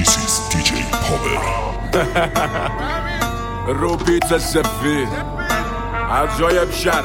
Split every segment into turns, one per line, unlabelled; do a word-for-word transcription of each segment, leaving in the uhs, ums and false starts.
This is دی جی Power.
رو بیت سفید عجایب شر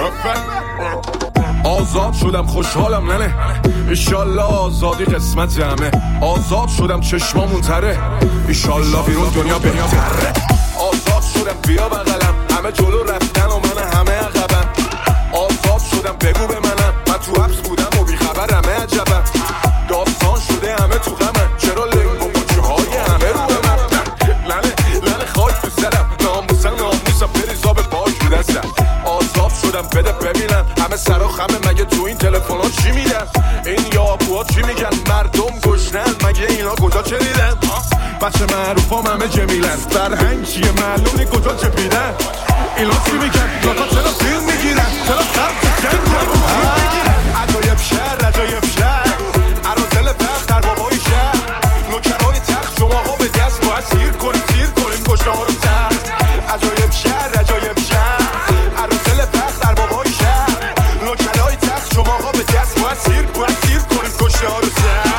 آزاد شدم خوشحالم ننه ایشالله آزادی قسمت همه آزاد شدم چشمامون تره ایشالله بیرون دنیا بهتره آزاد شدم بیا بغلم همه جلو رفتن و من همه عقبم آزاد شدم بگو به منم من تو حبس بودم و بیخبر همه عجبم داستان شده همه تو غمم چرا لنگ و مچهای همه رو به من لنه لنه خاک تو سرم ناموسم ناموسم بریزا به پاک رو دستم آزاد شدم بده ببینم همه سر و خمه مگه تو این تلفن ها چی میدن این یابوها چی میگن مردم گشنن مگه اینا کجا چه دیدن بچه معروف هم همه جمیلن فرهنگ چیه معلوم نی کجا چه پیدن اینا چی میگن لاتا چرا فیلم میگیرن چرا خرد جنگ میگیرن عجایب شهر عجایب شهر عرازل بخت در بابای شهر نوکرهای تخت شما ها به دست باید سیر کنیم سیر کنیم کشنه ها رو تخت عجایب شهر عجایب شهر عرازل بخت در بابای شهر نوکرهای تخت شما ها به دست باید سیر باید سیر کنیم کشنه ها رو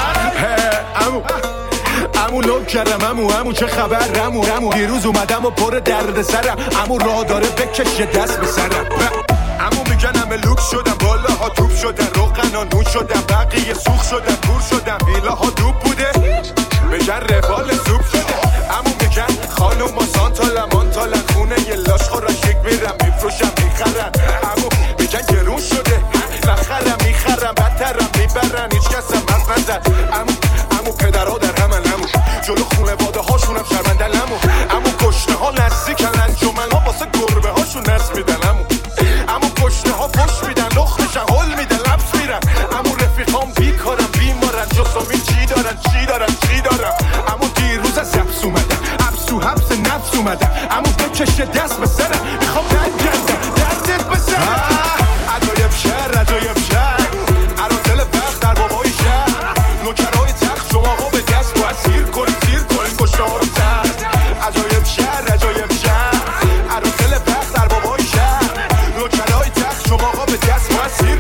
تخت امو امو لو کردم امو امو چه خبر امو امو دیروز اومدم و پر درد سرم امو راه داره بکشه دست به سرم امو میگن همه لوک شدم بالا ها توپ شدن روغن ها نون شدم بقیه سوخ شدم کور شدم ویلا ها دوب بوده میگن رفال سوپ شده امو میگن خانوم ما سانتالا مانتالا خونه یه لاش خورا شک میرم میفروشم میخرم امو میگن گرون شده نخرم میخرم بدترم میبرن هیچ کسم حرف نزد امو امو پدرها در همن امو جلو خونه واده هاشونم شرمندن امو امو کشنه ها نزدیکن انجمن ها واسه گربه هاشون نصف میدن امو امو کشنه ها فش میدن لخ میشن هل میدن لبس میرن امو رفیقام بیکارم بیمارن جسامی چی دارن چی دارن چی دارن امو دیروز از حبس اومدم حبس و حبس نفس اومدم امو بکشه دست به سرم میخوام نگردم دردت به سرم عجایب شهر عجایب شهر عرازل بخت در بابای شهر نوکرهای تخت شما ها به دست باید سیر کنیم سیر کنیم کشنه ها رو تخت عجایب شهر عجایب شهر عرازل بخت در بابای شهر نوکرهای تخت شما ها به دست باید سیر